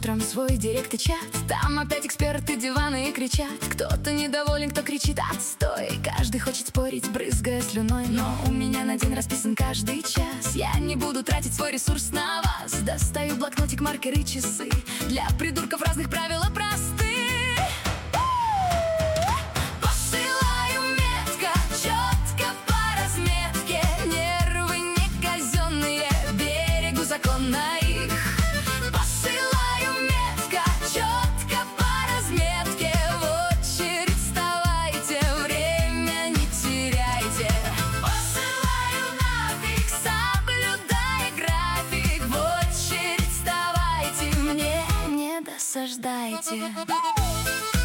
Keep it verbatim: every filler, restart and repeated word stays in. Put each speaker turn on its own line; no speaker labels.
утром свой директ и чат. Там опять эксперты, диваны и кричат. Кто-то недоволен, кто кричит отстой. Каждый хочет спорить, брызгая слюной. Но у меня на день расписан каждый час. Я не буду тратить свой ресурс на вас. Достаю блокнотик, маркеры, часы. Для придурков разных правила просты. Посылаю метко, четко по разметке. Нервы не казенные, берегу закон на их. Посылаю метко, четко по разметке. В очередь вставайте, время не теряйте. Посылаю нафиг, соблюдая график. В очередь вставайте, мне не досаждайте.